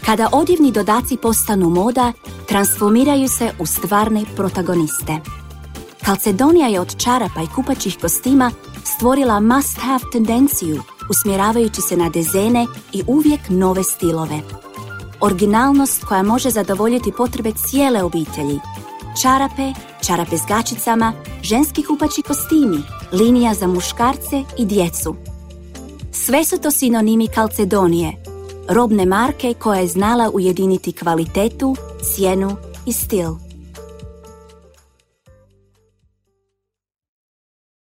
Kada odjevni dodaci postanu moda, transformiraju se u stvarne protagoniste. Calzedonia je od čarapa i kupaćih kostima stvorila must-have tendenciju, usmjeravajući se na dezene i uvijek nove stilove. Originalnost koja može zadovoljiti potrebe cijele obitelji. Čarape s gačicama, ženski kupaći kostimi, linija za muškarce i djecu. Sve su to sinonimi Calzedonije, robne marke koja je znala ujediniti kvalitetu, cijenu i stil.